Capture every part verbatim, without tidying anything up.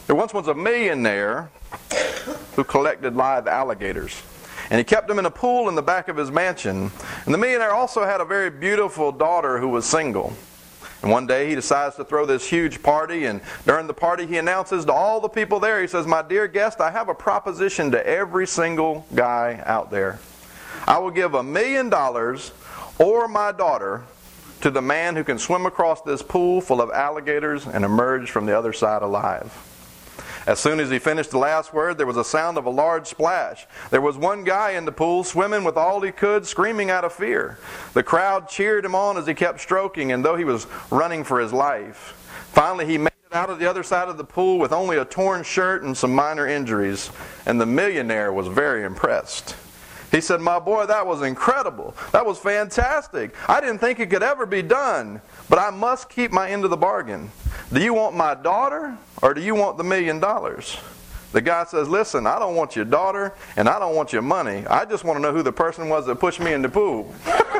There once was a millionaire who collected live alligators. And he kept them in a pool in the back of his mansion. And the millionaire also had a very beautiful daughter who was single. And one day he decides to throw this huge party, and during the party he announces to all the people there, he says, "My dear guest, I have a proposition to every single guy out there. I will give a million dollars or my daughter to the man who can swim across this pool full of alligators and emerge from the other side alive." As soon as he finished the last word, there was a sound of a large splash. There was one guy in the pool swimming with all he could, screaming out of fear. The crowd cheered him on as he kept stroking, and though he was running for his life, finally he made it out of the other side of the pool with only a torn shirt and some minor injuries, and the millionaire was very impressed. He said, "My boy, that was incredible. That was fantastic. I didn't think it could ever be done, but I must keep my end of the bargain. Do you want my daughter or do you want the million dollars?" The guy says, "Listen, I don't want your daughter and I don't want your money. I just want to know who the person was that pushed me in the pool."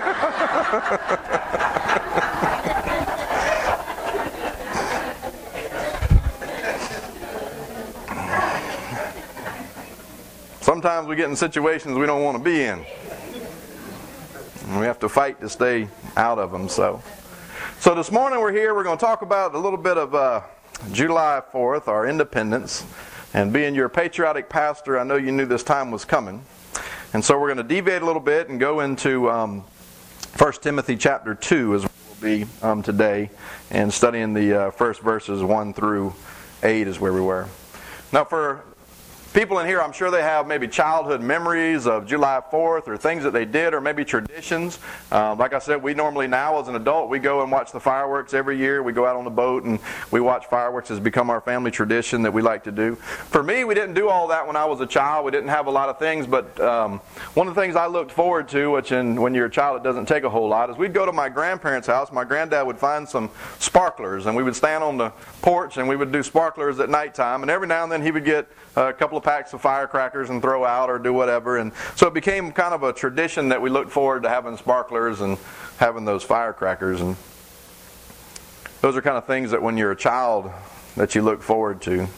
Sometimes we get in situations we don't want to be in. And we have to fight to stay out of them. So, so this morning we're here. We're going to talk about a little bit of uh, July fourth, our independence. And being your patriotic pastor, I know you knew this time was coming. And so we're going to deviate a little bit and go into um, First Timothy chapter two as we'll be um, today. And studying the uh, first verses one through eight is where we were. Now for people in here, I'm sure they have maybe childhood memories of July fourth or things that they did or maybe traditions. Uh, like I said, we normally now as an adult, we go and watch the fireworks every year. We go out on the boat and we watch fireworks. It's become our family tradition that we like to do. For me, we didn't do all that when I was a child. We didn't have a lot of things, but um, one of the things I looked forward to, which in, when you're a child it doesn't take a whole lot, is we'd go to my grandparents' house. My granddad would find some sparklers and we would stand on the porch and we would do sparklers at nighttime. And every now and then he would get a couple of packs of firecrackers and throw out or do whatever. And so it became kind of a tradition that we looked forward to having sparklers and having those firecrackers. And those are kind of things that when you're a child that you look forward to.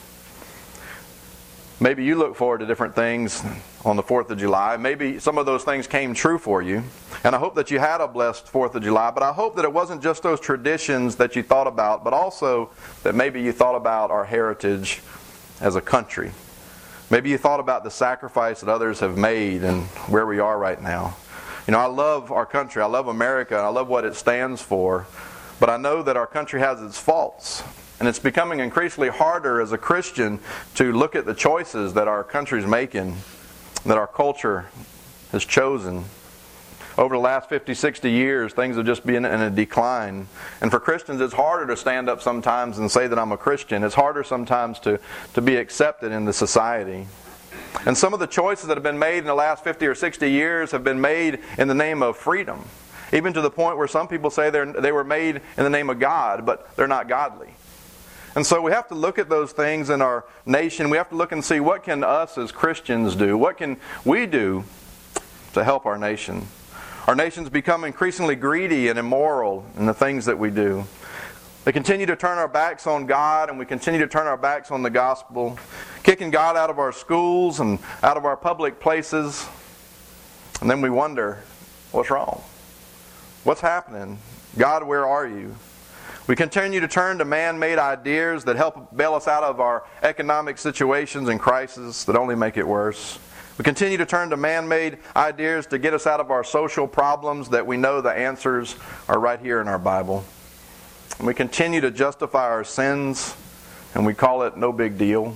Maybe you look forward to different things on the fourth of July. Maybe some of those things came true for you. And I hope that you had a blessed fourth of July. But I hope that it wasn't just those traditions that you thought about, but also that maybe you thought about our heritage as a country. Maybe you thought about the sacrifice that others have made and where we are right now. You know, I love our country. I love America. And I love what it stands for. But I know that our country has its faults. And it's becoming increasingly harder as a Christian to look at the choices that our country's making, that our culture has chosen. Over the last fifty, sixty years, things have just been in a decline. And for Christians, it's harder to stand up sometimes and say that I'm a Christian. It's harder sometimes to, to be accepted in the society. And some of the choices that have been made in the last fifty or sixty years have been made in the name of freedom. Even to the point where some people say they're, they were made in the name of God, but they're not godly. And so we have to look at those things in our nation. We have to look and see what can us as Christians do? What can we do to help our nation? Our nation's become increasingly greedy and immoral in the things that we do. We continue to turn our backs on God, and we continue to turn our backs on the gospel, kicking God out of our schools and out of our public places. And then we wonder, what's wrong? What's happening? God, where are you? We continue to turn to man-made ideas that help bail us out of our economic situations and crises that only make it worse. We continue to turn to man-made ideas to get us out of our social problems that we know the answers are right here in our Bible. And we continue to justify our sins, and we call it no big deal.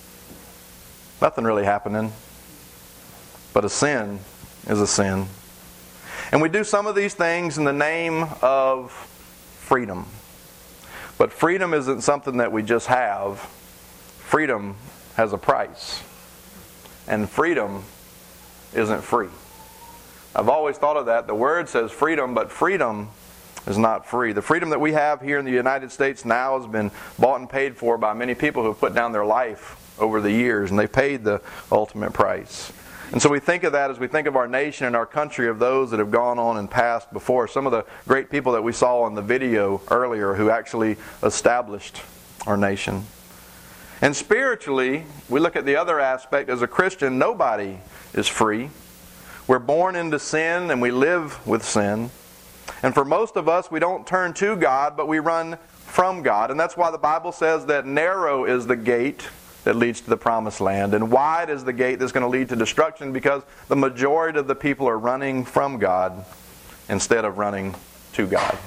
Nothing really happening. But a sin is a sin. And we do some of these things in the name of freedom. But freedom isn't something that we just have. Freedom has a price. And freedom isn't free. I've always thought of that. The word says freedom, but freedom is not free. The freedom that we have here in the United States now has been bought and paid for by many people who have put down their life over the years, and they paid the ultimate price. And so we think of that as we think of our nation and our country, of those that have gone on and passed before. Some of the great people that we saw in the video earlier who actually established our nation. And spiritually, we look at the other aspect. As a Christian, nobody is free. We're born into sin and we live with sin. And for most of us, we don't turn to God, but we run from God. And that's why the Bible says that narrow is the gate that leads to the promised land, and wide is the gate that's going to lead to destruction, because the majority of the people are running from God instead of running to God.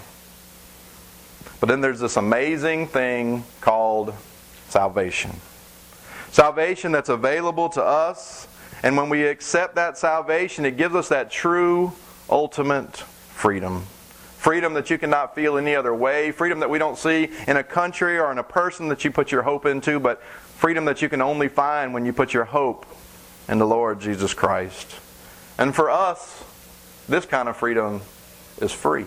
But then there's this amazing thing called salvation. Salvation that's available to us, and when we accept that salvation, it gives us that true, ultimate freedom. Freedom that you cannot feel any other way. Freedom that we don't see in a country or in a person that you put your hope into, but freedom that you can only find when you put your hope in the Lord Jesus Christ. And for us, this kind of freedom is free.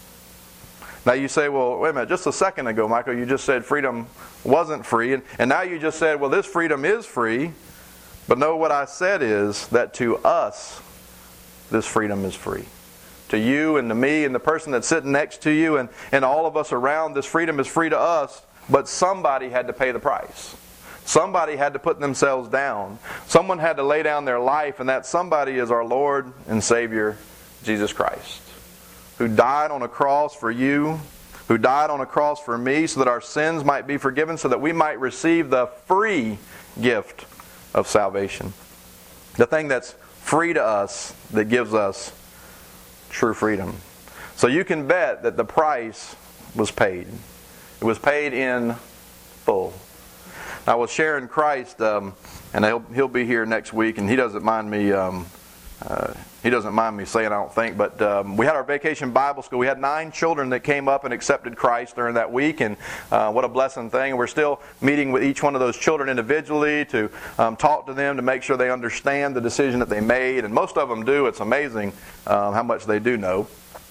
Now you say, well, wait a minute, just a second ago, Michael, you just said freedom wasn't free. And, and now you just said, well, this freedom is free. But no, what I said is that to us, this freedom is free. To you and to me and the person that's sitting next to you and, and all of us around, this freedom is free to us, but somebody had to pay the price. Somebody had to put themselves down. Someone had to lay down their life, and that somebody is our Lord and Savior, Jesus Christ, who died on a cross for you, who died on a cross for me so that our sins might be forgiven, so that we might receive the free gift of salvation. The thing that's free to us, that gives us true freedom. So you can bet that the price was paid. It was paid in full. I was sharing Christ, um, and he'll, he'll be here next week, and he doesn't mind me um, uh, he doesn't mind me saying, I don't think, but um, we had our vacation Bible school. We had nine children that came up and accepted Christ during that week, and uh, what a blessing thing. And we're still meeting with each one of those children individually to um, talk to them to make sure they understand the decision that they made, and most of them do. It's amazing um, how much they do know.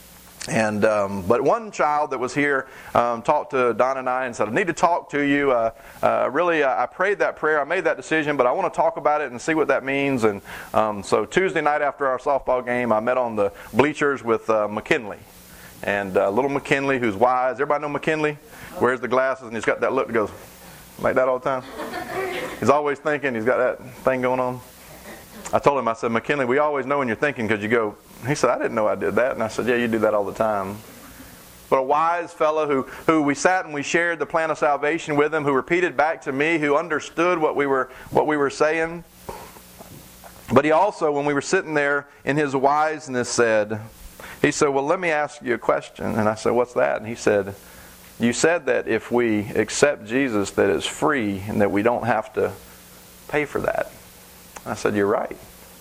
And um, but one child that was here um, talked to Don and I and said, I need to talk to you. Uh, uh, really, uh, I prayed that prayer. I made that decision, but I want to talk about it and see what that means. And um, so Tuesday night after our softball game, I met on the bleachers with uh, McKinley. And uh, little McKinley, who's wise. Everybody know McKinley? Wears the glasses and he's got that look that goes like that all the time. He's always thinking. He's got that thing going on. I told him, I said, McKinley, we always know when you're thinking because you go. He said, I didn't know I did that. And I said, yeah, you do that all the time. But a wise fellow who, who we sat and we shared the plan of salvation with him, who repeated back to me, who understood what we were what we were saying. But he also, when we were sitting there in his wiseness, said, he said, well, let me ask you a question. And I said, what's that? And he said, you said that if we accept Jesus, that it's free and that we don't have to pay for that. I said, you're right.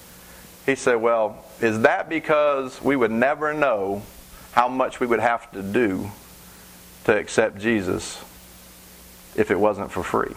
He said, well, is that because we would never know how much we would have to do to accept Jesus if it wasn't for free?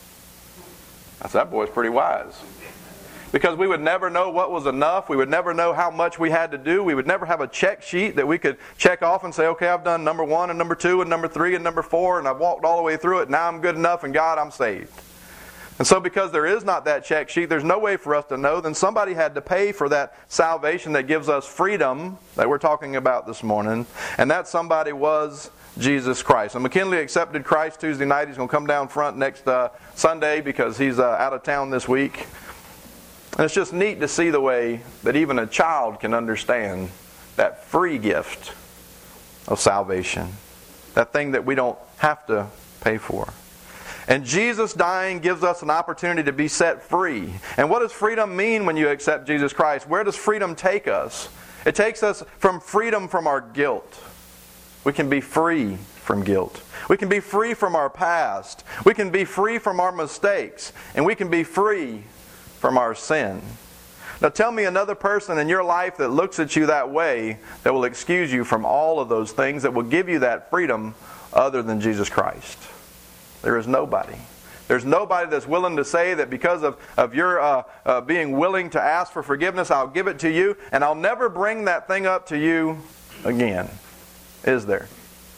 I said, that boy's pretty wise. Because we would never know what was enough. We would never know how much we had to do. We would never have a check sheet that we could check off and say, okay, I've done number one and number two and number three and number four, and I've walked all the way through it. Now I'm good enough, and God, I'm saved. And so because there is not that check sheet, there's no way for us to know, then somebody had to pay for that salvation that gives us freedom that we're talking about this morning. And that somebody was Jesus Christ. And McKinley accepted Christ Tuesday night. He's going to come down front next uh, Sunday because he's uh, out of town this week. And it's just neat to see the way that even a child can understand that free gift of salvation. That thing that we don't have to pay for. And Jesus dying gives us an opportunity to be set free. And what does freedom mean when you accept Jesus Christ? Where does freedom take us? It takes us from freedom from our guilt. We can be free from guilt. We can be free from our past. We can be free from our mistakes. And we can be free from our sin. Now tell me another person in your life that looks at you that way that will excuse you from all of those things, that will give you that freedom other than Jesus Christ. There is nobody. There's nobody that's willing to say that because of, of your uh, uh, being willing to ask for forgiveness, I'll give it to you, and I'll never bring that thing up to you again. Is there?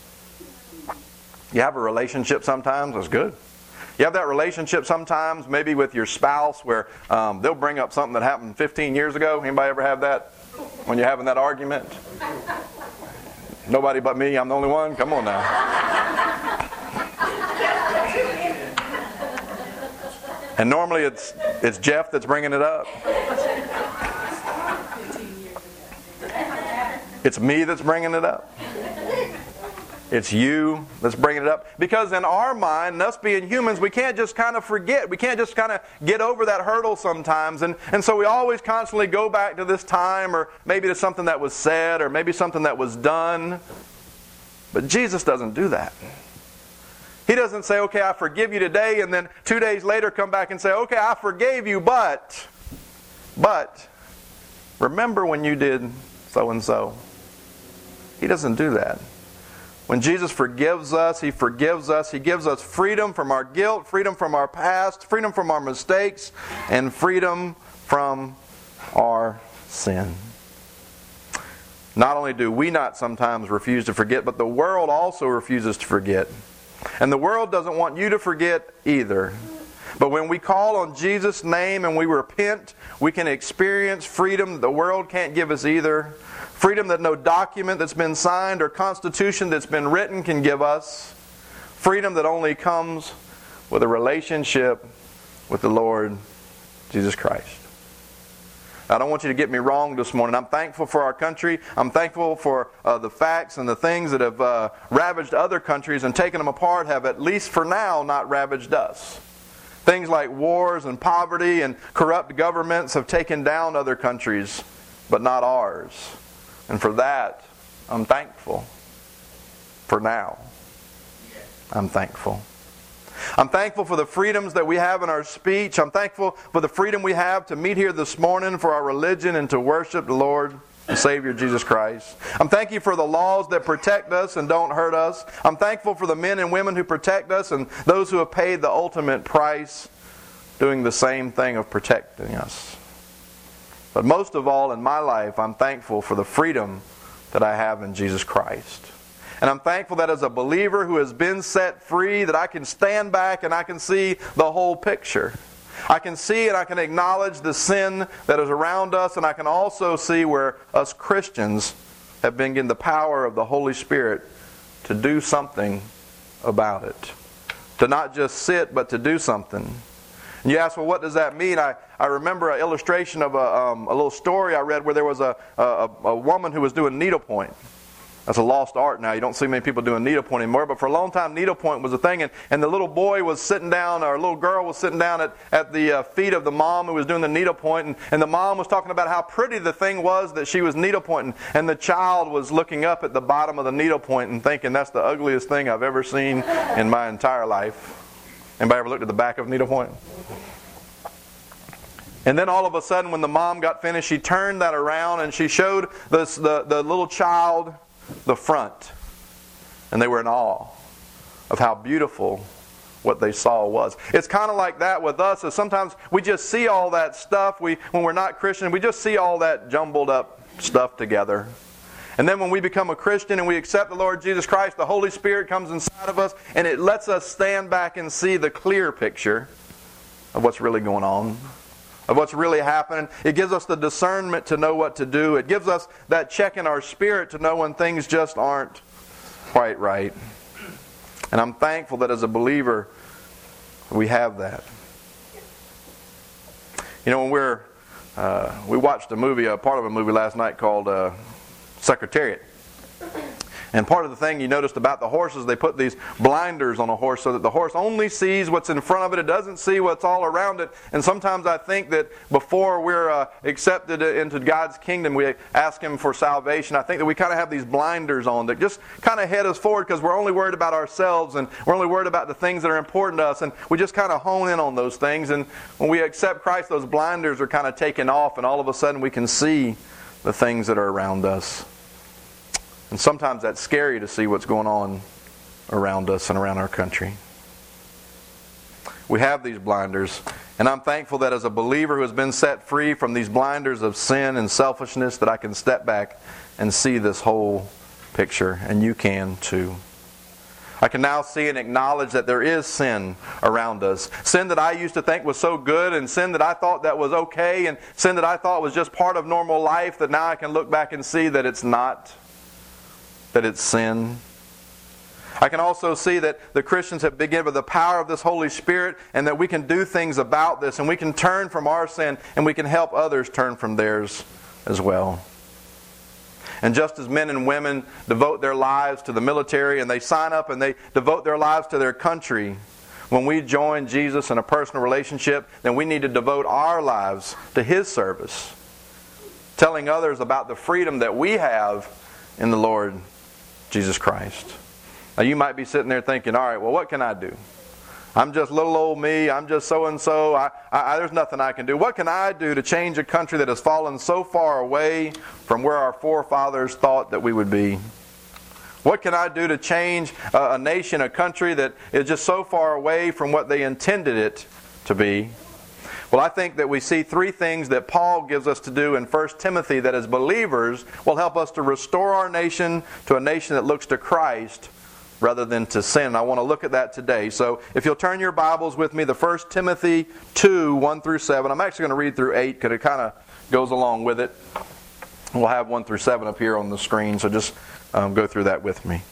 You have a relationship sometimes, that's good. You have that relationship sometimes, maybe with your spouse, where um, they'll bring up something that happened fifteen years ago. Anybody ever have that when you're having that argument? Nobody but me, I'm the only one? Come on now. And normally it's it's Jeff that's bringing it up. It's me that's bringing it up. It's you that's bringing it up. Because in our mind, us being humans, we can't just kind of forget. We can't just kind of get over that hurdle sometimes. And, and so we always constantly go back to this time, or maybe to something that was said, or maybe something that was done. But Jesus doesn't do that. He doesn't say, okay, I forgive you today, and then two days later come back and say, okay, I forgave you, but, but, remember when you did so-and-so. He doesn't do that. When Jesus forgives us, He forgives us. He gives us freedom from our guilt, freedom from our past, freedom from our mistakes, and freedom from our sin. Not only do we not sometimes refuse to forget, but the world also refuses to forget. And the world doesn't want you to forget either. But when we call on Jesus' name and we repent, we can experience freedom that the world can't give us either. Freedom that no document that's been signed or constitution that's been written can give us. Freedom that only comes with a relationship with the Lord Jesus Christ. I don't want you to get me wrong this morning. I'm thankful for our country. I'm thankful for uh, the facts and the things that have uh, ravaged other countries and taken them apart have, at least for now, not ravaged us. Things like wars and poverty and corrupt governments have taken down other countries, but not ours. And for that, I'm thankful. For now, I'm thankful. I'm thankful for the freedoms that we have in our speech. I'm thankful for the freedom we have to meet here this morning for our religion and to worship the Lord and Savior Jesus Christ. I'm thankful for the laws that protect us and don't hurt us. I'm thankful for the men and women who protect us and those who have paid the ultimate price doing the same thing of protecting us. But most of all in my life, I'm thankful for the freedom that I have in Jesus Christ. And I'm thankful that as a believer who has been set free, that I can stand back and I can see the whole picture. I can see and I can acknowledge the sin that is around us, and I can also see where us Christians have been given the power of the Holy Spirit to do something about it. To not just sit, but to do something. And you ask, well, what does that mean? I, I remember an illustration of a, um, a little story I read where there was a, a, a woman who was doing needlepoint. That's a lost art now. You don't see many people doing needlepoint anymore. But for a long time, needlepoint was a thing. And, and the little boy was sitting down, or a little girl was sitting down at, at the uh, feet of the mom who was doing the needlepoint. And, and the mom was talking about how pretty the thing was that she was needlepointing. And the child was looking up at the bottom of the needlepoint and thinking, that's the ugliest thing I've ever seen in my entire life. Anybody ever looked at the back of needlepoint? And then all of a sudden, when the mom got finished, she turned that around and she showed this, the, the little child the front. And they were in awe of how beautiful what they saw was. It's kind of like that with us, as sometimes we just see all that stuff. We, when we're not Christian, we just see all that jumbled up stuff together. And then when we become a Christian and we accept the Lord Jesus Christ, the Holy Spirit comes inside of us and it lets us stand back and see the clear picture of what's really going on, of what's really happening. It gives us the discernment to know what to do. It gives us that check in our spirit to know when things just aren't quite right. And I'm thankful that as a believer, we have that. You know, when we're, uh, we watched a movie, a part of a movie last night called uh, Secretariat. And part of the thing you noticed about the horses, they put these blinders on a horse so that the horse only sees what's in front of it. It doesn't see what's all around it. And sometimes I think that before we're uh, accepted into God's kingdom, we ask Him for salvation. I think that we kind of have these blinders on that just kind of head us forward because we're only worried about ourselves and we're only worried about the things that are important to us. And we just kind of hone in on those things. And when we accept Christ, those blinders are kind of taken off and all of a sudden we can see the things that are around us. And sometimes that's scary to see what's going on around us and around our country. We have these blinders, and I'm thankful that as a believer who has been set free from these blinders of sin and selfishness, that I can step back and see this whole picture, and you can too. I can now see and acknowledge that there is sin around us. Sin that I used to think was so good, and sin that I thought that was okay, and sin that I thought was just part of normal life, that now I can look back and see that it's not. That it's sin. I can also see that the Christians have been given the power of this Holy Spirit and that we can do things about this and we can turn from our sin and we can help others turn from theirs as well. And just as men and women devote their lives to the military and they sign up and they devote their lives to their country, when we join Jesus in a personal relationship, then we need to devote our lives to His service, telling others about the freedom that we have in the Lord Jesus Christ. Now you might be sitting there thinking, all right, well, what can I do? I'm just little old me. I'm just so-and-so. I, I, there's nothing I can do. What can I do to change a country that has fallen so far away from where our forefathers thought that we would be? What can I do to change a, a nation, a country that is just so far away from what they intended it to be? Well, I think that we see three things that Paul gives us to do in First Timothy that as believers will help us to restore our nation to a nation that looks to Christ rather than to sin. I want to look at that today. So if you'll turn your Bibles with me, the First Timothy two, one through seven. I'm actually going to read through eight because it kind of goes along with it. We'll have one through seven up here on the screen, so just um, go through that with me.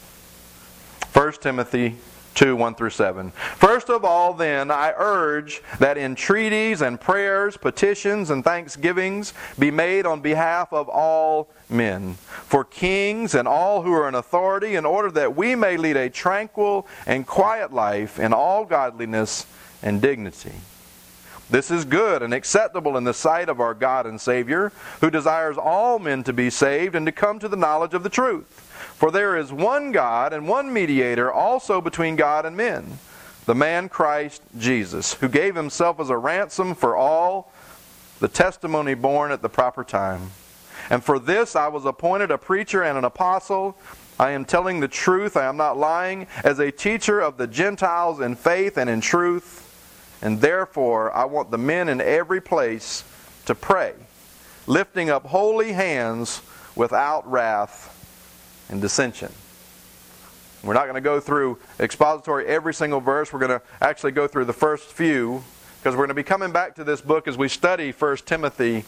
First Timothy two, one through seven. First of all, then, I urge that entreaties and prayers, petitions and thanksgivings be made on behalf of all men, for kings and all who are in authority, in order that we may lead a tranquil and quiet life in all godliness and dignity. This is good and acceptable in the sight of our God and Savior, who desires all men to be saved and to come to the knowledge of the truth. For there is one God and one mediator also between God and men, the man Christ Jesus, who gave Himself as a ransom for all, the testimony born at the proper time. And for this I was appointed a preacher and an apostle. I am telling the truth, I am not lying, as a teacher of the Gentiles in faith and in truth. And therefore I want the men in every place to pray, lifting up holy hands without wrath and dissension. We're not going to go through expository every single verse. We're going to actually go through the first few, because we're going to be coming back to this book as we study First Timothy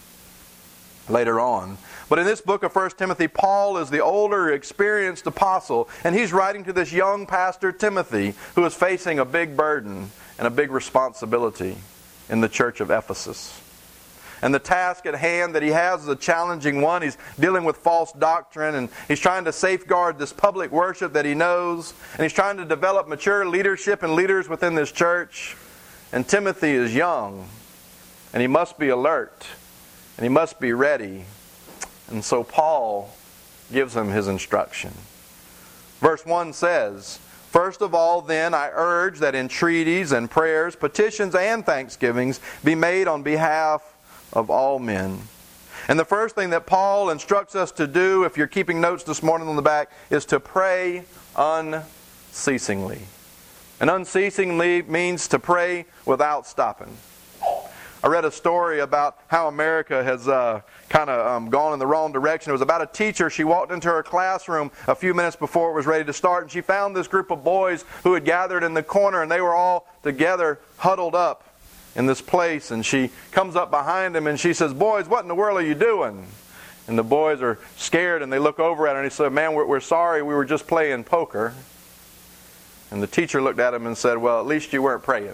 later on. But in this book of First Timothy, Paul is the older, experienced apostle, and he's writing to this young pastor Timothy, who is facing a big burden and a big responsibility in the church of Ephesus. And the task at hand that he has is a challenging one. He's dealing with false doctrine, and he's trying to safeguard this public worship that he knows, and he's trying to develop mature leadership and leaders within this church. And Timothy is young, and he must be alert, and he must be ready. And so Paul gives him his instruction. Verse one says, First of all, then, I urge that entreaties and prayers, petitions and thanksgivings be made on behalf of all men. And the first thing that Paul instructs us to do, if you're keeping notes this morning on the back, is to pray unceasingly. And unceasingly means to pray without stopping. I read a story about how America has uh, kind of um, gone in the wrong direction. It was about a teacher. She walked into her classroom a few minutes before it was ready to start, and she found this group of boys who had gathered in the corner, and they were all together, huddled up in this place. And she comes up behind them and she says, "Boys, what in the world are you doing?" And the boys are scared, and they look over at her, and he said, "Man, we're, we're sorry. We were just playing poker." And the teacher looked at him and said, "Well, at least you weren't praying."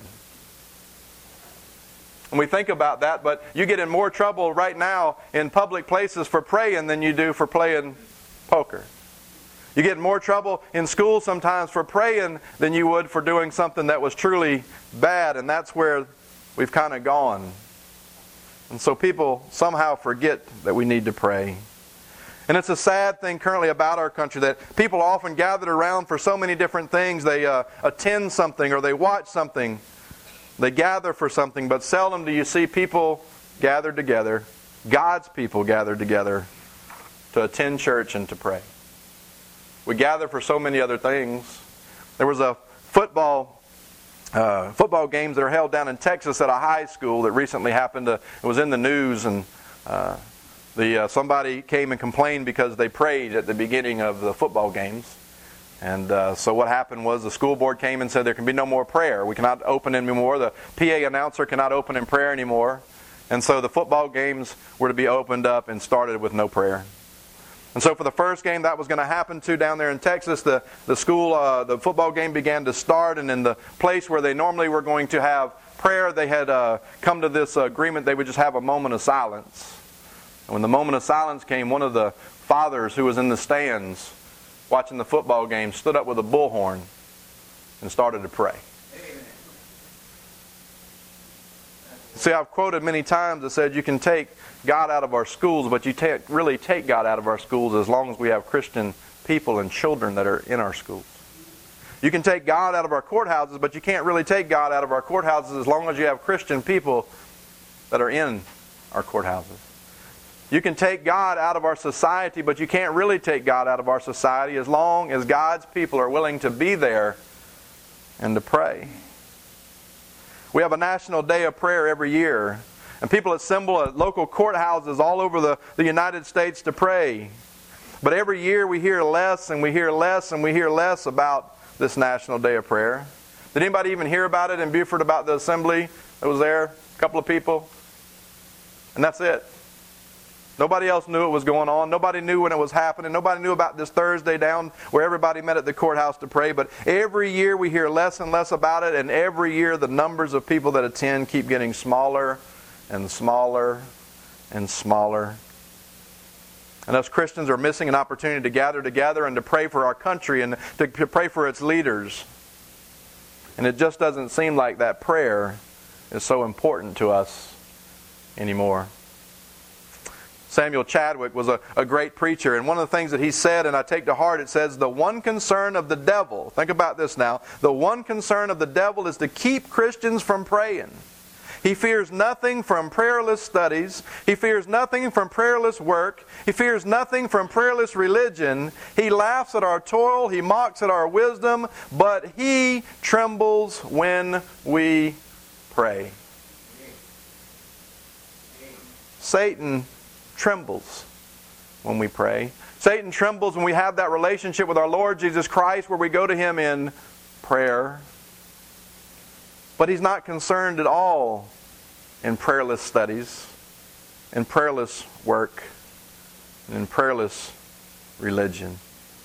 And we think about that, but you get in more trouble right now in public places for praying than you do for playing poker. You get in more trouble in school sometimes for praying than you would for doing something that was truly bad, and that's where we've kind of gone. And so people somehow forget that we need to pray. And it's a sad thing currently about our country that people are often gathered around for so many different things. They uh, attend something or they watch something. They gather for something, but seldom do you see people gathered together, God's people gathered together, to attend church and to pray. We gather for so many other things. There was a football uh, football games that are held down in Texas at a high school that recently happened. To, it was in the news, and uh, the uh, somebody came and complained because they prayed at the beginning of the football games. And uh, so what happened was the school board came and said there can be no more prayer. We cannot open anymore. The P A announcer cannot open in prayer anymore. And so the football games were to be opened up and started with no prayer. And so for the first game that was going to happen to down there in Texas, the, the school, uh, the football game began to start, and in the place where they normally were going to have prayer, they had uh, come to this agreement they would just have a moment of silence. And when the moment of silence came, one of the fathers who was in the stands watching the football game stood up with a bullhorn and started to pray. See, I've quoted many times that said you can take God out of our schools, but you take, really take God out of our schools as long as we have Christian people and children that are in our schools. You can take God out of our courthouses, but you can't really take God out of our courthouses as long as you have Christian people that are in our courthouses. You can take God out of our society, but you can't really take God out of our society as long as God's people are willing to be there and to pray. We have a National Day of Prayer every year, and people assemble at local courthouses all over the, the United States to pray. But every year we hear less and we hear less and we hear less about this National Day of Prayer. Did anybody even hear about it in Beaufort, about the assembly that was there? A couple of people. And that's it. Nobody else knew it was going on. Nobody knew when it was happening. Nobody knew about this Thursday down where everybody met at the courthouse to pray. But every year we hear less and less about it, and every year the numbers of people that attend keep getting smaller and smaller and smaller. And us Christians are missing an opportunity to gather together and to pray for our country and to pray for its leaders. And it just doesn't seem like that prayer is so important to us anymore. Samuel Chadwick was a, a great preacher, and one of the things that he said, and I take to heart, it says, the one concern of the devil, think about this now, the one concern of the devil is to keep Christians from praying. He fears nothing from prayerless studies. He fears nothing from prayerless work. He fears nothing from prayerless religion. He laughs at our toil. He mocks at our wisdom. But he trembles when we pray. Satan trembles when we pray. Satan trembles when we have that relationship with our Lord Jesus Christ where we go to Him in prayer. But He's not concerned at all in prayerless studies, in prayerless work, and in prayerless religion.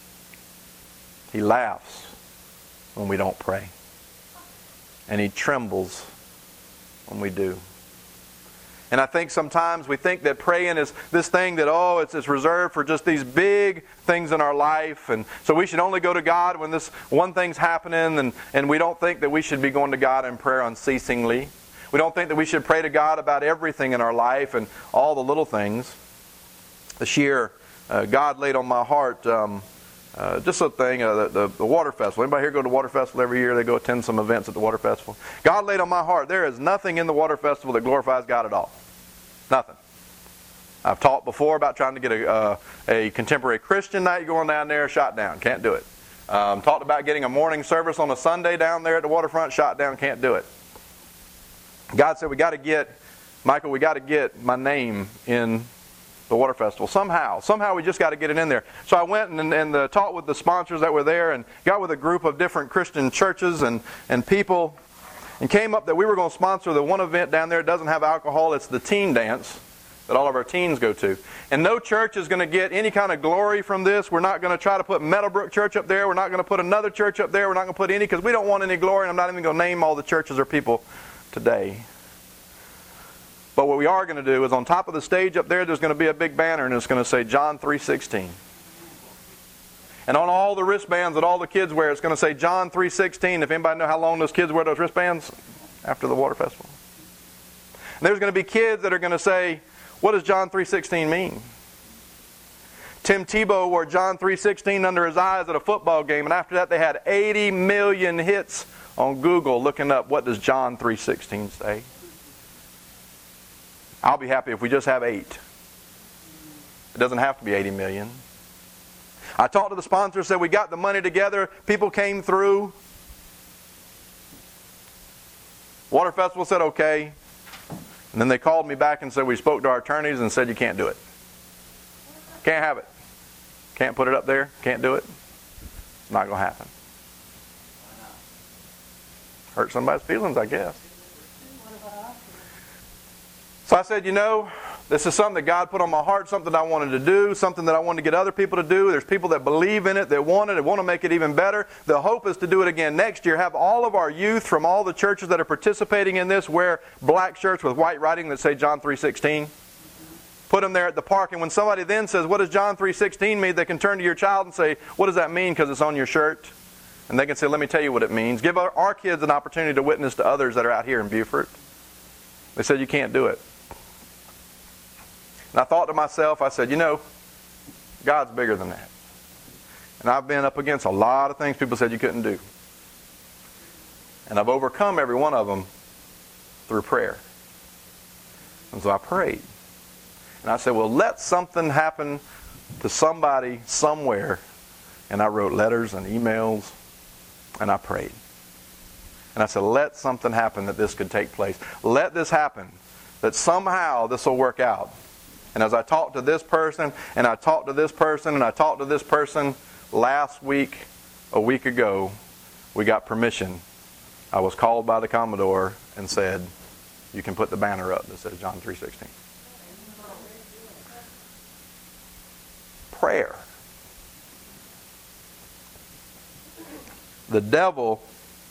He laughs when we don't pray. And He trembles when we do. And I think sometimes we think that praying is this thing that, oh, it's, it's reserved for just these big things in our life. And so we should only go to God when this one thing's happening. And, and we don't think that we should be going to God in prayer unceasingly. We don't think that we should pray to God about everything in our life and all the little things. This year, uh, God laid on my heart um, uh, just a thing, uh, the, the, the Water Festival. Anybody here go to the Water Festival every year? They go attend some events at the Water Festival. God laid on my heart, there is nothing in the Water Festival that glorifies God at all. Nothing. I've talked before about trying to get a, uh, a contemporary Christian night going down there, shot down. Can't do it. Um, talked about getting a morning service on a Sunday down there at the waterfront, shot down. Can't do it. God said, we got to get, Michael, we got to get my name in the Water Festival. Somehow. Somehow we just got to get it in there. So I went and, and uh, talked with the sponsors that were there and got with a group of different Christian churches and, and people and came up that we were going to sponsor the one event down there. It doesn't have alcohol. It's the teen dance that all of our teens go to. And no church is going to get any kind of glory from this. We're not going to try to put Meadowbrook Church up there. We're not going to put another church up there. We're not going to put any because we don't want any glory. And I'm not even going to name all the churches or people today. But what we are going to do is on top of the stage up there, there's going to be a big banner and it's going to say John three sixteen. And on all the wristbands that all the kids wear, it's going to say John three sixteen. If anybody know how long those kids wear those wristbands after the Water Festival. And there's going to be kids that are going to say, what does John three sixteen mean? Tim Tebow wore John three sixteen under his eyes at a football game, and after that they had eighty million hits on Google looking up what does John three sixteen say. I'll be happy if we just have eight. It doesn't have to be eighty million. I talked to the sponsors, said we got the money together. People came through. Water Festival said okay. And then they called me back and said we spoke to our attorneys and said you can't do it. Can't have it. Can't put it up there. Can't do it. It's not going to happen. Hurt somebody's feelings, I guess. So I said, you know, This is something that God put on my heart, something I wanted to do, something that I wanted to get other people to do. There's people that believe in it, that want it, that want to make it even better. The hope is to do it again next year. Have all of our youth from all the churches that are participating in this wear black shirts with white writing that say John three sixteen. Put them there at the park, and when somebody then says, what does John three sixteen mean? They can turn to your child and say, what does that mean, because it's on your shirt? And they can say, let me tell you what it means. Give our, our kids an opportunity to witness to others that are out here in Beaufort. They said, you can't do it. And I thought to myself, I said, you know, God's bigger than that. And I've been up against a lot of things people said you couldn't do. And I've overcome every one of them through prayer. And so I prayed. And I said, well, let something happen to somebody somewhere. And I wrote letters and emails, and I prayed. And I said, let something happen that this could take place. Let this happen, that somehow this will work out. And as I talked to this person, and I talked to this person, and I talked to this person, last week, a week ago, we got permission. I was called by the Commodore and said, you can put the banner up that says John three sixteen. Prayer. The devil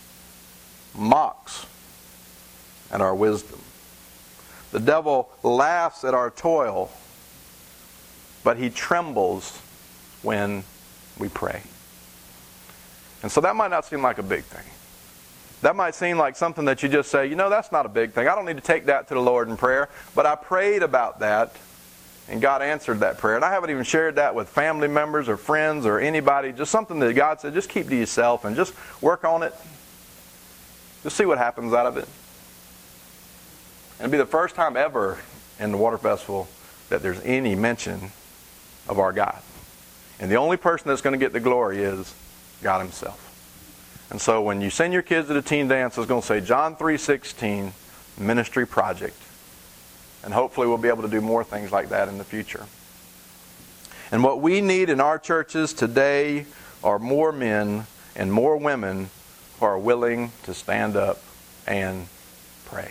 mocks at our wisdom. The devil laughs at our toil, but he trembles when we pray. And so that might not seem like a big thing. That might seem like something that you just say, you know, that's not a big thing. I don't need to take that to the Lord in prayer. But I prayed about that, and God answered that prayer. And I haven't even shared that with family members or friends or anybody. Just something that God said, just keep to yourself and just work on it. Just see what happens out of it. And it'll be the first time ever in the Water Festival that there's any mention of our God. And the only person that's going to get the glory is God Himself. And so when you send your kids to the teen dance, it's going to say John three sixteen Ministry Project. And hopefully we'll be able to do more things like that in the future. And what we need in our churches today are more men and more women who are willing to stand up and pray.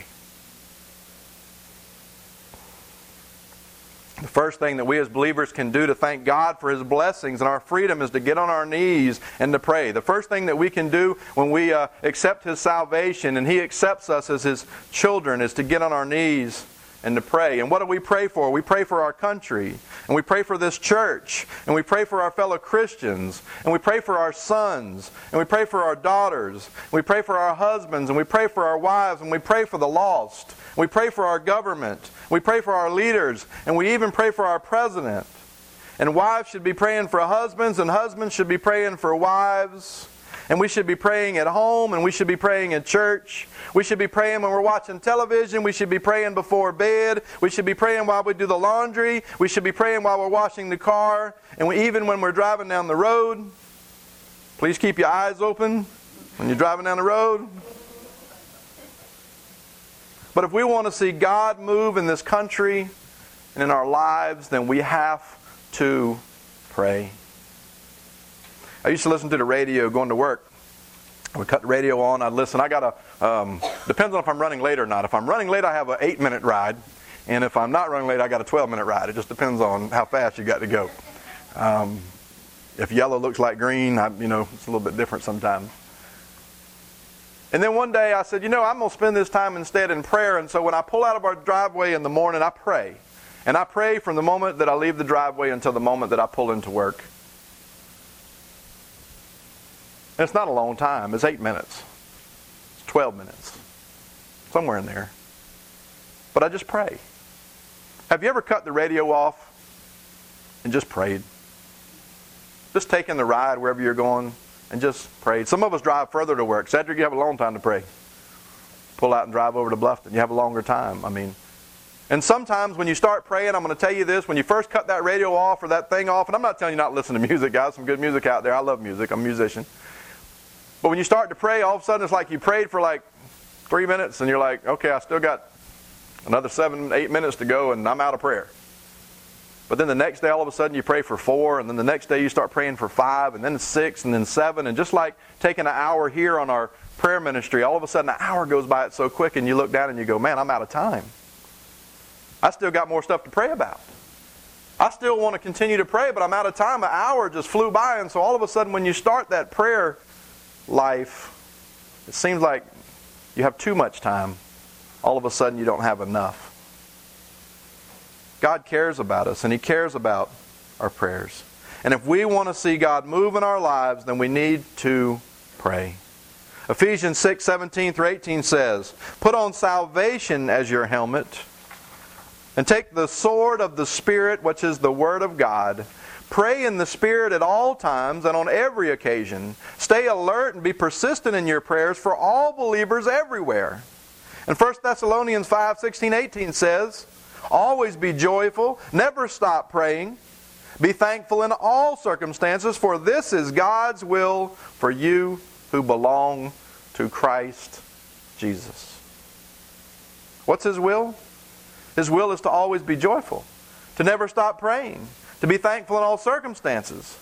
The first thing that we as believers can do to thank God for His blessings and our freedom is to get on our knees and to pray. The first thing that we can do when we uh, accept His salvation and He accepts us as His children is to get on our knees and to pray. And what do we pray for? We pray for our country, and we pray for this church, and we pray for our fellow Christians, and we pray for our sons, and we pray for our daughters, and we pray for our husbands, and we pray for our wives, and we pray for the lost. We pray for our government. We pray for our leaders, and we even pray for our president. And wives should be praying for husbands, and husbands should be praying for wives. And we should be praying at home, and we should be praying at church. We should be praying when we're watching television. We should be praying before bed. We should be praying while we do the laundry. We should be praying while we're washing the car. And we, even when we're driving down the road. Please keep your eyes open when you're driving down the road. But if we want to see God move in this country and in our lives, then we have to pray. I used to listen to the radio going to work. I would cut the radio on. I'd listen. I got a, um, depends on if I'm running late or not. If I'm running late, I have an eight minute ride. And if I'm not running late, I got a twelve minute ride. It just depends on how fast you got to go. Um, if yellow looks like green, I, you know, it's a little bit different sometimes. And then one day I said, you know, I'm going to spend this time instead in prayer. And so when I pull out of our driveway in the morning, I pray. And I pray from the moment that I leave the driveway until the moment that I pull into work. And it's not a long time. It's eight minutes. It's twelve minutes. Somewhere in there. But I just pray. Have you ever cut the radio off and just prayed? Just taking the ride wherever you're going and just prayed. Some of us drive further to work. Cedric, you have a long time to pray. Pull out and drive over to Bluffton. You have a longer time. I mean, and sometimes when you start praying, I'm going to tell you this, when you first cut that radio off or that thing off, and I'm not telling you not to listen to music, guys. Some good music out there. I love music. I'm a musician. But when you start to pray, all of a sudden it's like you prayed for like three minutes and you're like, okay, I still got another seven, eight minutes to go and I'm out of prayer. But then the next day all of a sudden you pray for four, and then the next day you start praying for five, and then six, and then seven. And just like taking an hour here on our prayer ministry, all of a sudden an hour goes by it so quick and you look down and you go, man, I'm out of time. I still got more stuff to pray about. I still want to continue to pray, but I'm out of time. An hour just flew by, and so all of a sudden when you start that prayer life, it seems like you have too much time. All of a sudden you don't have enough. God cares about us, and He cares about our prayers. And if we want to see God move in our lives, then we need to pray. Ephesians six, seventeen through eighteen says, "Put on salvation as your helmet, and take the sword of the Spirit, which is the Word of God. Pray in the Spirit at all times and on every occasion. Stay alert and be persistent in your prayers for all believers everywhere." And First Thessalonians five, sixteen, eighteen says, "Always be joyful, never stop praying. Be thankful in all circumstances, for this is God's will for you who belong to Christ Jesus." What's His will? His will is to always be joyful, to never stop praying, to be thankful in all circumstances.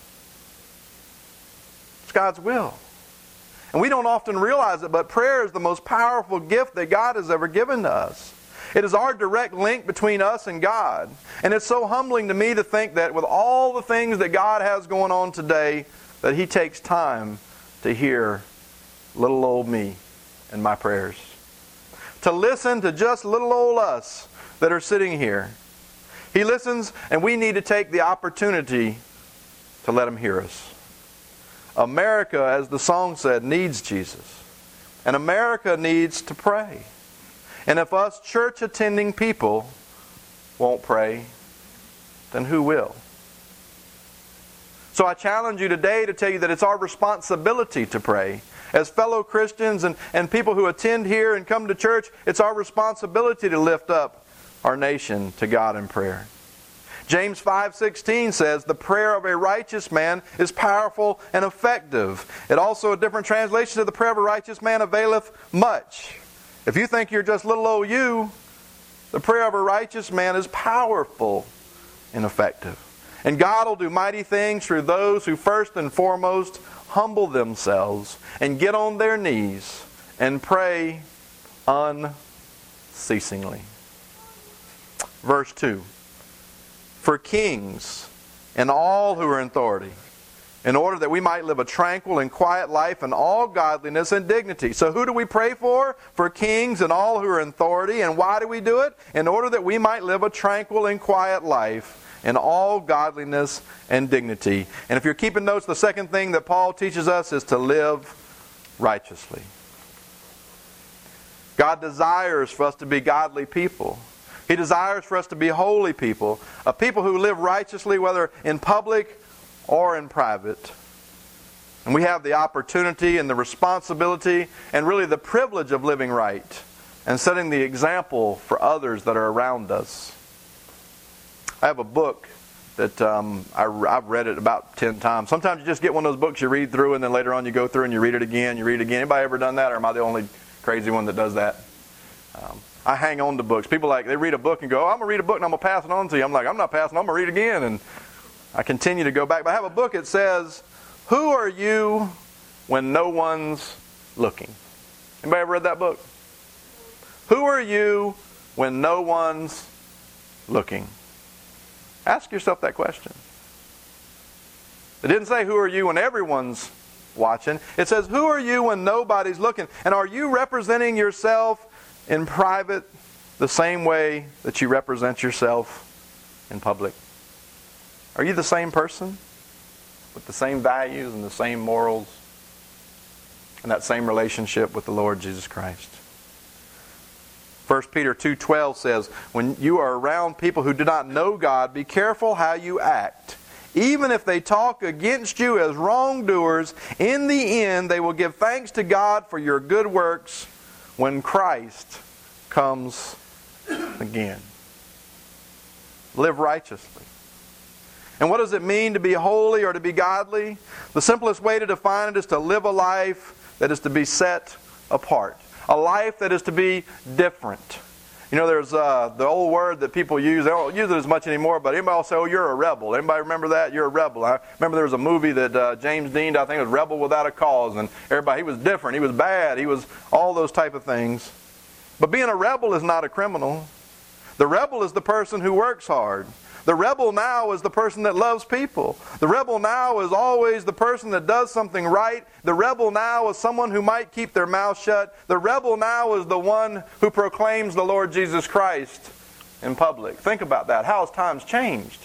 It's God's will. And we don't often realize it, but prayer is the most powerful gift that God has ever given to us. It is our direct link between us and God. And it's so humbling to me to think that with all the things that God has going on today, that He takes time to hear little old me and my prayers. To listen to just little old us that are sitting here. He listens, and we need to take the opportunity to let Him hear us. America, as the song said, needs Jesus. And America needs to pray. And if us church-attending people won't pray, then who will? So I challenge you today to tell you that it's our responsibility to pray. As fellow Christians and, and people who attend here and come to church, it's our responsibility to lift up our nation to God in prayer. James five sixteen says, "The prayer of a righteous man is powerful and effective." It also, a different translation of "the prayer of a righteous man availeth much." If you think you're just little old you, the prayer of a righteous man is powerful and effective. And God will do mighty things through those who first and foremost humble themselves and get on their knees and pray unceasingly. Verse two. "For kings and all who are in authority, in order that we might live a tranquil and quiet life in all godliness and dignity." So who do we pray for? For kings and all who are in authority. And why do we do it? In order that we might live a tranquil and quiet life in all godliness and dignity. And if you're keeping notes, the second thing that Paul teaches us is to live righteously. God desires for us to be godly people. He desires for us to be holy people, a people who live righteously, whether in public or in private. And we have the opportunity and the responsibility and really the privilege of living right and setting the example for others that are around us. I have a book that um, I, I've read it about ten times. Sometimes you just get one of those books you read through and then later on you go through and you read it again, you read it again. Anybody ever done that, or am I the only crazy one that does that? Um, I hang on to books. People like, they read a book and go, "Oh, I'm going to read a book and I'm going to pass it on to you." I'm like, I'm not passing, I'm going to read it again. And I continue to go back. But I have a book that says, "Who are you when no one's looking?" Anybody ever read that book? Who are you when no one's looking? Ask yourself that question. It didn't say, "Who are you when everyone's watching?" It says, "Who are you when nobody's looking?" And are you representing yourself in private the same way that you represent yourself in public? Are you the same person with the same values and the same morals and that same relationship with the Lord Jesus Christ? First Peter two twelve says, "When you are around people who do not know God, be careful how you act. Even if they talk against you as wrongdoers, in the end they will give thanks to God for your good works when Christ comes again." Live righteously. And what does it mean to be holy or to be godly? The simplest way to define it is to live a life that is to be set apart. A life that is to be different. You know, there's uh, the old word that people use. They don't use it as much anymore, but anybody will say, "Oh, you're a rebel." Anybody remember that? You're a rebel. I remember there was a movie that uh, James Dean, I think it was Rebel Without a Cause, and everybody, he was different. He was bad. He was all those type of things. But being a rebel is not a criminal. The rebel is the person who works hard. The rebel now is the person that loves people. The rebel now is always the person that does something right. The rebel now is someone who might keep their mouth shut. The rebel now is the one who proclaims the Lord Jesus Christ in public. Think about that. How has times changed?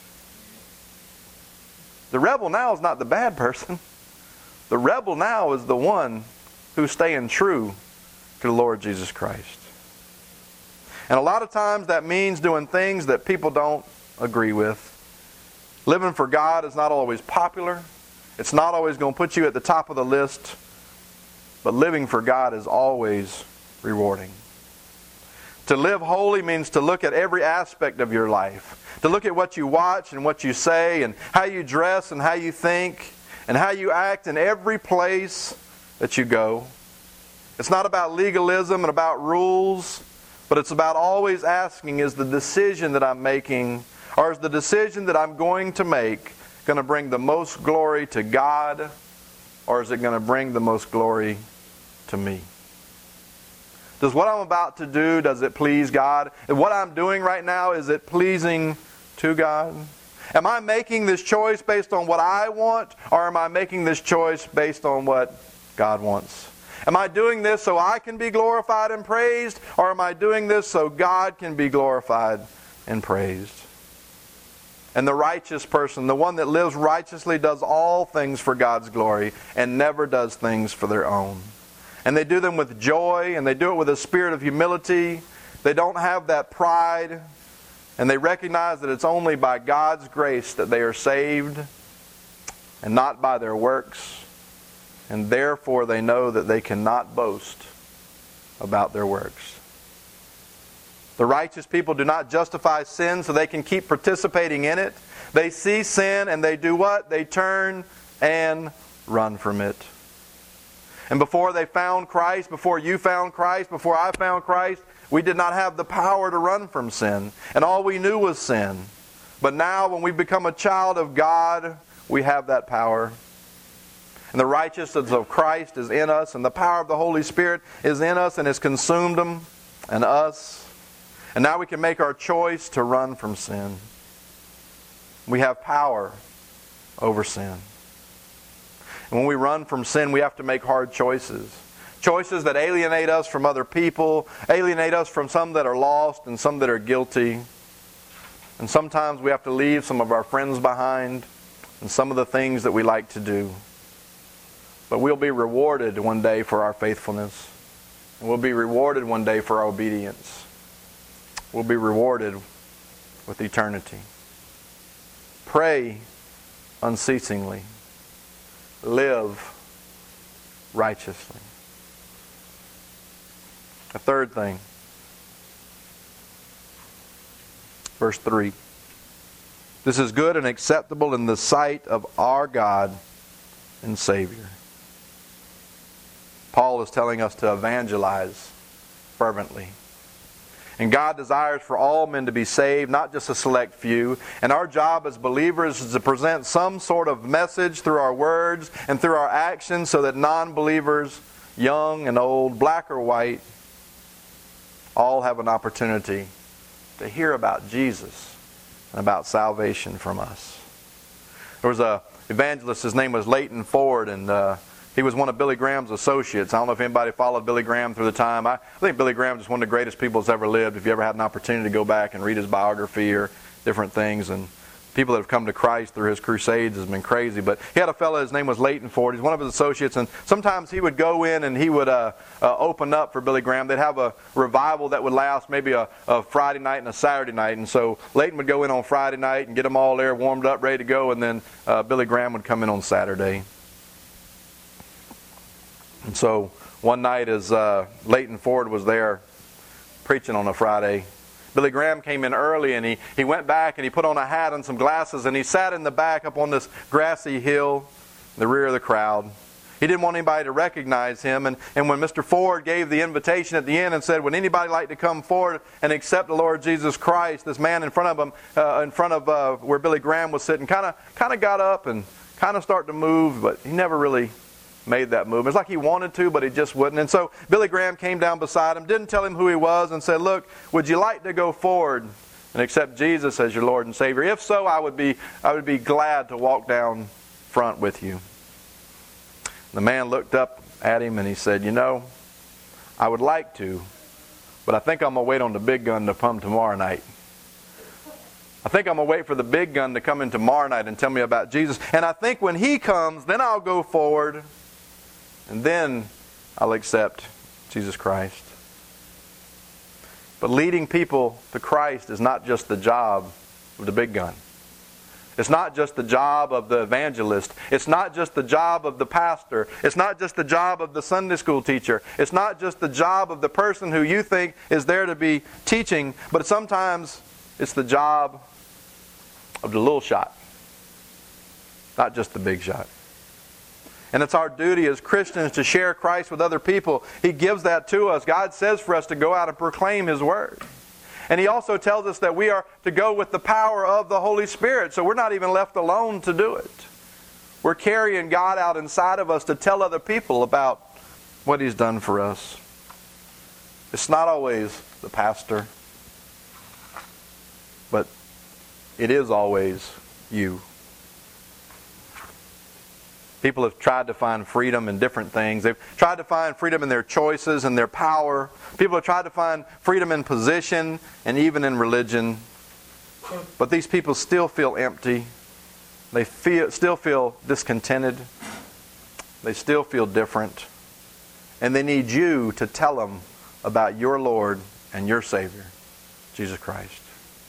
The rebel now is not the bad person. The rebel now is the one who's staying true to the Lord Jesus Christ. And a lot of times that means doing things that people don't agree with. Living for God is not always popular. It's not always going to put you at the top of the list. But living for God is always rewarding. To live holy means to look at every aspect of your life. To look at what you watch and what you say and how you dress and how you think and how you act in every place that you go. It's not about legalism and about rules, but it's about always asking, is the decision that I'm making, or is the decision that I'm going to make going to bring the most glory to God, or is it going to bring the most glory to me? Does what I'm about to do, does it please God? And what I'm doing right now, is it pleasing to God? Am I making this choice based on what I want, or am I making this choice based on what God wants? Am I doing this so I can be glorified and praised, or am I doing this so God can be glorified and praised? And the righteous person, the one that lives righteously, does all things for God's glory and never does things for their own. And they do them with joy, and they do it with a spirit of humility. They don't have that pride, and they recognize that it's only by God's grace that they are saved and not by their works. And therefore they know that they cannot boast about their works. The righteous people do not justify sin so they can keep participating in it. They see sin and they do what? They turn and run from it. And before they found Christ, before you found Christ, before I found Christ, we did not have the power to run from sin. And all we knew was sin. But now when we become a child of God, we have that power. And the righteousness of Christ is in us, and the power of the Holy Spirit is in us and has consumed them and us. And now we can make our choice to run from sin. We have power over sin. And when we run from sin, we have to make hard choices. Choices that alienate us from other people, alienate us from some that are lost and some that are guilty. And sometimes we have to leave some of our friends behind and some of the things that we like to do. But we'll be rewarded one day for our faithfulness. And we'll be rewarded one day for our obedience. We'll be rewarded with eternity. Pray unceasingly. Live righteously. A third thing. Verse three. This is good and acceptable in the sight of our God and Savior. Paul is telling us to evangelize fervently. And God desires for all men to be saved, not just a select few. And our job as believers is to present some sort of message through our words and through our actions so that non-believers, young and old, black or white, all have an opportunity to hear about Jesus and about salvation from us. There was an evangelist, his name was Leighton Ford, and uh, he was one of Billy Graham's associates. I don't know if anybody followed Billy Graham through the time. I, I think Billy Graham is one of the greatest people that's ever lived. If you ever had an opportunity to go back and read his biography or different things, and people that have come to Christ through his crusades has been crazy. But he had a fellow, his name was Leighton Ford. He's one of his associates, and sometimes he would go in and he would uh, uh, open up for Billy Graham. They'd have a revival that would last maybe a, a Friday night and a Saturday night. And so Leighton would go in on Friday night and get them all there warmed up, ready to go, and then uh, Billy Graham would come in on Saturday. And so one night as uh, Leighton Ford was there preaching on a Friday, Billy Graham came in early, and he, he went back and he put on a hat and some glasses, and he sat in the back up on this grassy hill in the rear of the crowd. He didn't want anybody to recognize him. And, and when Mister Ford gave the invitation at the end and said, would anybody like to come forward and accept the Lord Jesus Christ, this man in front of him, uh, in front of uh, where Billy Graham was sitting, kind of kind of got up and kind of started to move, but he never really made that move. It's like he wanted to, but he just wouldn't. And so Billy Graham came down beside him, didn't tell him who he was, and said, look, would you like to go forward and accept Jesus as your Lord and Savior? If so, I would be, I would be glad to walk down front with you. The man looked up at him and he said, you know, I would like to, but I think I'm going to wait on the big gun to come tomorrow night. I think I'm going to wait for the big gun to come in tomorrow night and tell me about Jesus. And I think when he comes, then I'll go forward, and then I'll accept Jesus Christ. But leading people to Christ is not just the job of the big gun. It's not just the job of the evangelist. It's not just the job of the pastor. It's not just the job of the Sunday school teacher. It's not just the job of the person who you think is there to be teaching, but sometimes it's the job of the little shot, not just the big shot. And it's our duty as Christians to share Christ with other people. He gives that to us. God says for us to go out and proclaim His Word. And He also tells us that we are to go with the power of the Holy Spirit. So we're not even left alone to do it. We're carrying God out inside of us to tell other people about what He's done for us. It's not always the pastor, but it is always you. People have tried to find freedom in different things. They've tried to find freedom in their choices and their power. People have tried to find freedom in position and even in religion. But these people still feel empty. They feel, still feel discontented. They still feel different. And they need you to tell them about your Lord and your Savior, Jesus Christ.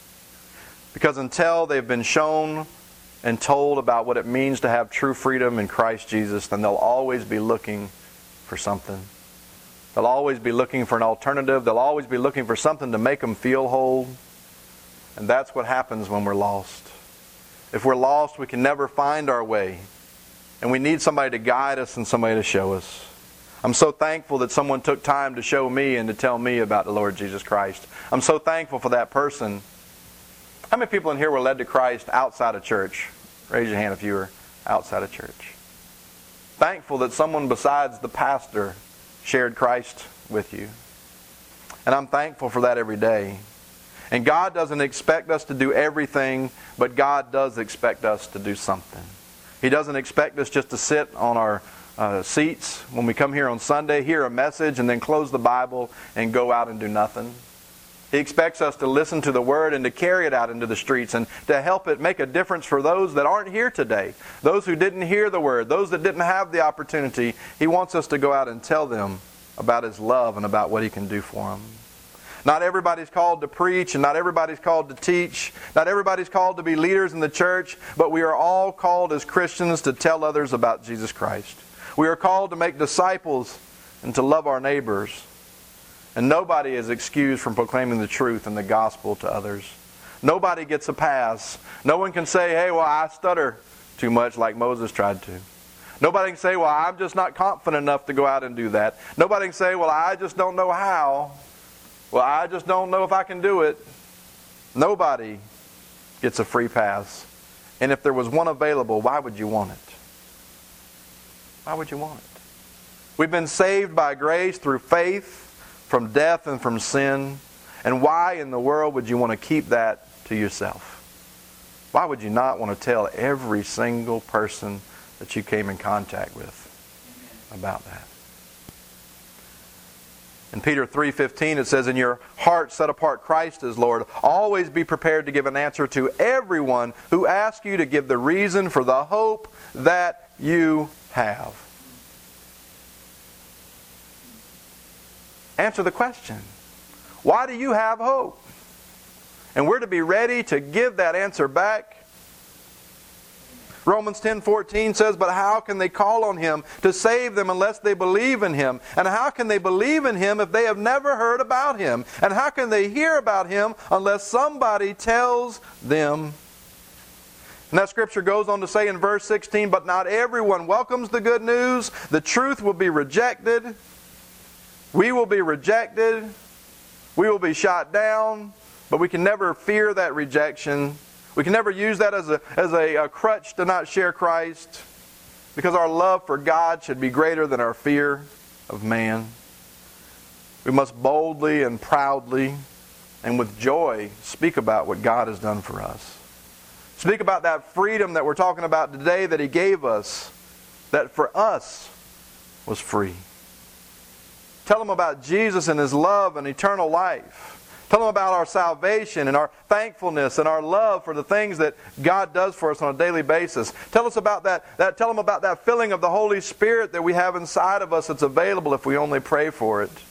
Because until they've been shown and told about what it means to have true freedom in Christ Jesus, then they'll always be looking for something. They'll always be looking for an alternative. They'll always be looking for something to make them feel whole. And that's what happens when we're lost. If we're lost, we can never find our way. And we need somebody to guide us and somebody to show us. I'm so thankful that someone took time to show me and to tell me about the Lord Jesus Christ. I'm so thankful for that person. How many people in here were led to Christ outside of church? Raise your hand if you were outside of church. Thankful that someone besides the pastor shared Christ with you. And I'm thankful for that every day. And God doesn't expect us to do everything, but God does expect us to do something. He doesn't expect us just to sit on our uh, seats when we come here on Sunday, hear a message, and then close the Bible and go out and do nothing. He expects us to listen to the Word and to carry it out into the streets and to help it make a difference for those that aren't here today. Those who didn't hear the Word, those that didn't have the opportunity. He wants us to go out and tell them about His love and about what He can do for them. Not everybody's called to preach and not everybody's called to teach. Not everybody's called to be leaders in the church, but we are all called as Christians to tell others about Jesus Christ. We are called to make disciples and to love our neighbors. And nobody is excused from proclaiming the truth and the gospel to others. Nobody gets a pass. No one can say, hey, well, I stutter too much like Moses tried to. Nobody can say, well, I'm just not confident enough to go out and do that. Nobody can say, well, I just don't know how. Well, I just don't know if I can do it. Nobody gets a free pass. And if there was one available, why would you want it? Why would you want it? We've been saved by grace through faith, from death and from sin. And why in the world would you want to keep that to yourself? Why would you not want to tell every single person that you came in contact with about that? In Peter three fifteen it says, in your heart set apart Christ as Lord. Always be prepared to give an answer to everyone who asks you to give the reason for the hope that you have. Answer the question. Why do you have hope? And we're to be ready to give that answer back. Romans ten fourteen says, but how can they call on Him to save them unless they believe in Him? And how can they believe in Him if they have never heard about Him? And how can they hear about Him unless somebody tells them? And that scripture goes on to say in verse sixteen, but not everyone welcomes the good news. The truth will be rejected. We will be rejected. We will be shot down. But we can never fear that rejection. We can never use that as a, as a, a crutch to not share Christ. because our love for God should be greater than our fear of man. We must boldly and proudly and with joy speak about what God has done for us. Speak about that freedom that we're talking about today that He gave us, that for us was free. Tell them about Jesus and His love and eternal life. Tell them about our salvation and our thankfulness and our love for the things that God does for us on a daily basis. Tell us about that, that tell them about that filling of the Holy Spirit that we have inside of us that's available if we only pray for it.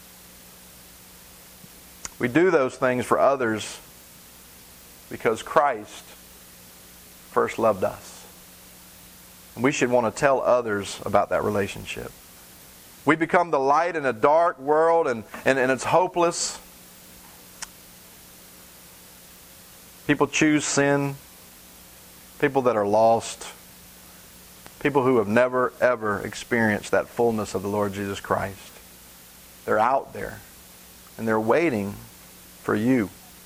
We do those things for others because Christ first loved us. And we should want to tell others about that relationship. We become the light in a dark world and, and, and it's hopeless. People choose sin. People that are lost. People who have never, ever experienced that fullness of the Lord Jesus Christ. They're out there. And they're waiting for you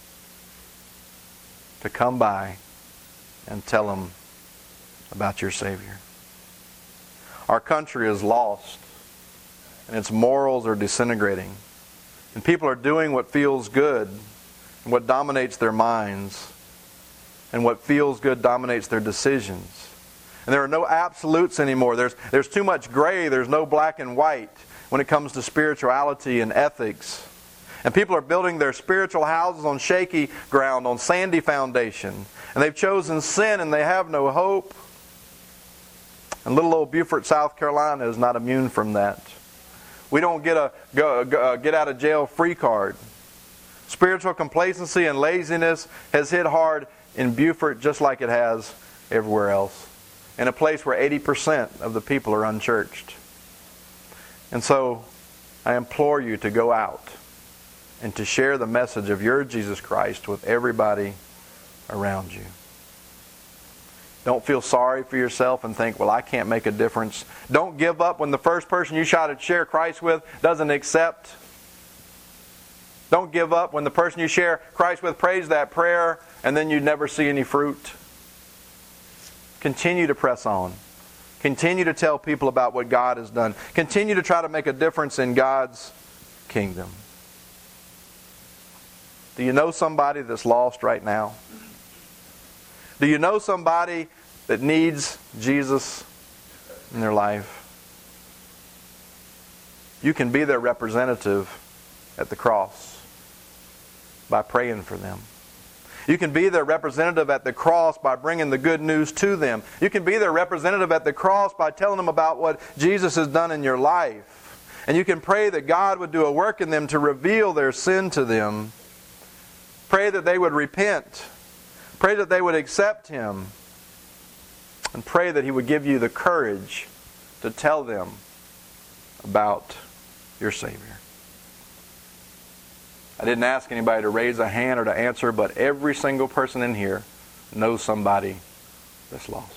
to come by and tell them about your Savior. Our country is lost. And its morals are disintegrating. And people are doing what feels good and what dominates their minds. And what feels good dominates their decisions. And there are no absolutes anymore. There's, there's too much gray. There's no black and white when it comes to spirituality and ethics. And people are building their spiritual houses on shaky ground, on sandy foundation. And they've chosen sin and they have no hope. And little old Beaufort, South Carolina is not immune from that. We don't get a go, go, get out of jail free card. Spiritual complacency and laziness has hit hard in Beaufort just like it has everywhere else. In a place where eighty percent of the people are unchurched. And so I implore you to go out and to share the message of your Jesus Christ with everybody around you. Don't feel sorry for yourself and think, well, I can't make a difference. Don't give up when the first person you try to share Christ with doesn't accept. Don't give up when the person you share Christ with prays that prayer and then you never see any fruit. Continue to press on. Continue to tell people about what God has done. Continue to try to make a difference in God's kingdom. Do you know somebody that's lost right now? Do you know somebody that needs Jesus in their life? You can be their representative at the cross by praying for them. You can be their representative at the cross by bringing the good news to them. You can be their representative at the cross by telling them about what Jesus has done in your life. And you can pray that God would do a work in them to reveal their sin to them. Pray that they would repent. Pray that they would accept Him. And pray that He would give you the courage to tell them about your Savior. I didn't ask anybody to raise a hand or to answer, but every single person in here knows somebody that's lost.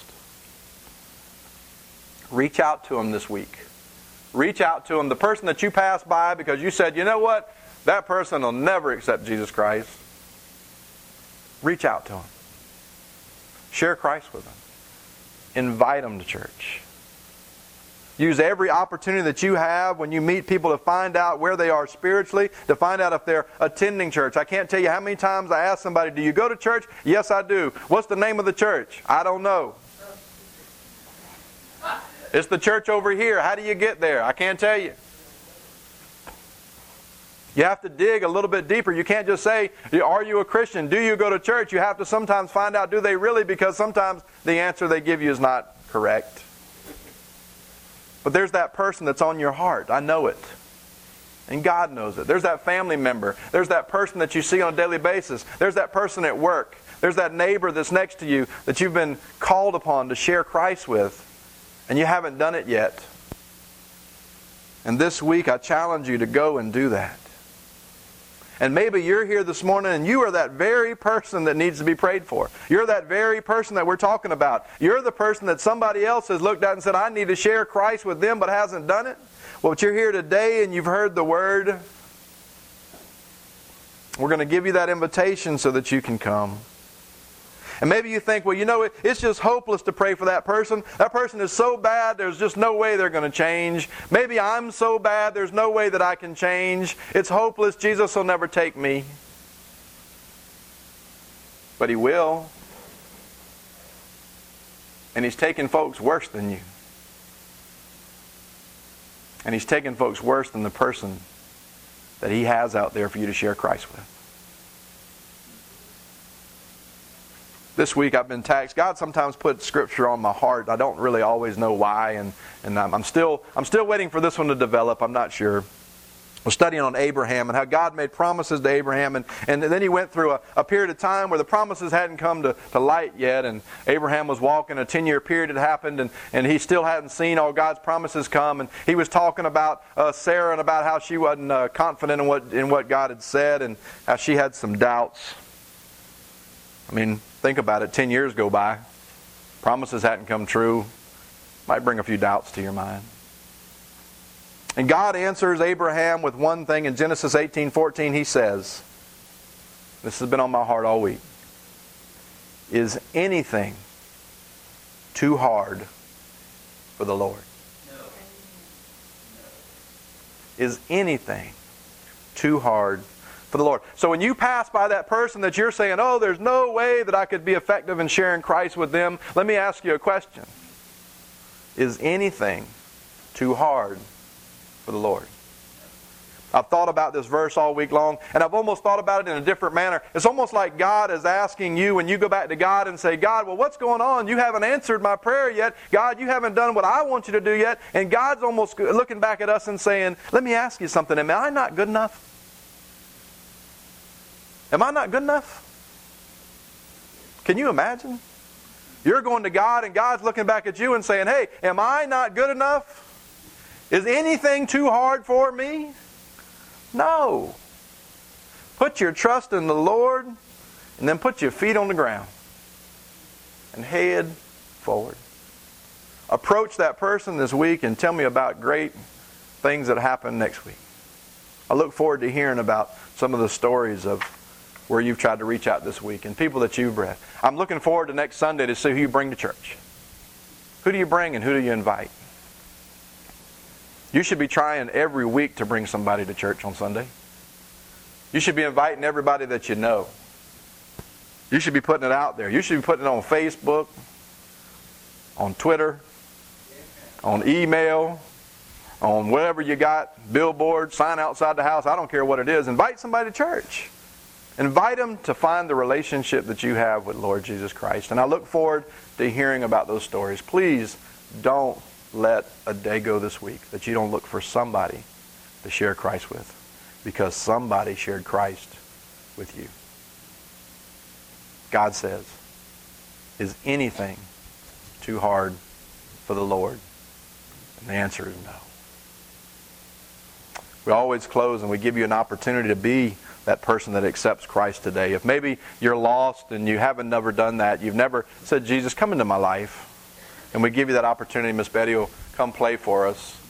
Reach out to them this week. Reach out to them. The person that you passed by because you said, you know what? That person will never accept Jesus Christ. Reach out to them. Share Christ with them. Invite them to church. Use every opportunity that you have when you meet people to find out where they are spiritually, to find out if they're attending church. I can't tell you how many times I ask somebody, do you go to church? Yes, I do. What's the name of the church? I don't know. It's the church over here. How do you get there? I can't tell you. You have to dig a little bit deeper. You can't just say, are you a Christian? Do you go to church? You have to sometimes find out, do they really? Because sometimes the answer they give you is not correct. But there's that person that's on your heart. I know it. And God knows it. There's that family member. There's that person that you see on a daily basis. There's that person at work. There's that neighbor that's next to you that you've been called upon to share Christ with. And you haven't done it yet. And this week I challenge you to go and do that. And maybe you're here this morning and you are that very person that needs to be prayed for. You're that very person that we're talking about. You're the person that somebody else has looked at and said, I need to share Christ with them but hasn't done it. Well, but you're here today and you've heard the Word. We're going to give you that invitation so that you can come. And maybe you think, well, you know, it's just hopeless to pray for that person. That person is so bad, there's just no way they're going to change. Maybe I'm so bad, there's no way that I can change. It's hopeless. Jesus will never take me. But He will. And He's taking folks worse than you. And He's taking folks worse than the person that He has out there for you to share Christ with. This week I've been taxed. God sometimes puts Scripture on my heart. I don't really always know why, and, and I'm, I'm still I'm still waiting for this one to develop. I'm not sure. We're studying on Abraham and how God made promises to Abraham, and, and then he went through a, a period of time where the promises hadn't come to, to light yet, and Abraham was walking, a ten-year period had happened, and, and he still hadn't seen all God's promises come, and he was talking about uh, Sarah and about how she wasn't uh, confident in what, in what God had said, and how she had some doubts. I mean, think about it, ten years go by, promises hadn't come true, might bring a few doubts to your mind. And God answers Abraham with one thing. In Genesis eighteen fourteen, He says, this has been on my heart all week, is anything too hard for the Lord? No. No. Is anything too hard for the Lord? So when you pass by that person that you're saying, oh, there's no way that I could be effective in sharing Christ with them, let me ask you a question. Is anything too hard for the Lord? I've thought about this verse all week long, and I've almost thought about it in a different manner. It's almost like God is asking you, when you go back to God and say, God, well, what's going on? You haven't answered my prayer yet. God, you haven't done what I want you to do yet. And God's almost looking back at us and saying, let me ask you something. Am I not good enough? Am I not good enough? Can you imagine? You're going to God, and God's looking back at you and saying, hey, am I not good enough? Is anything too hard for me? No. Put your trust in the Lord, and then put your feet on the ground and head forward. Approach that person this week and tell me about great things that happen next week. I look forward to hearing about some of the stories of where you've tried to reach out this week and people that you've bred. I'm looking forward to next Sunday to see who you bring to church. Who do you bring and who do you invite? You should be trying every week to bring somebody to church on Sunday. You should be inviting everybody that you know. You should be putting it out there. You should be putting it on Facebook, on Twitter, on email, on whatever you got, billboard, sign outside the house. I don't care what it is. Invite somebody to church. Invite them to find the relationship that you have with Lord Jesus Christ. And I look forward to hearing about those stories. Please don't let a day go this week that you don't look for somebody to share Christ with, because somebody shared Christ with you. God says, is anything too hard for the Lord? And the answer is no. We always close and we give you an opportunity to be that person that accepts Christ today. If maybe you're lost and you haven't never done that, you've never said, Jesus, come into my life. And we give you that opportunity. Miss Betty will come play for us.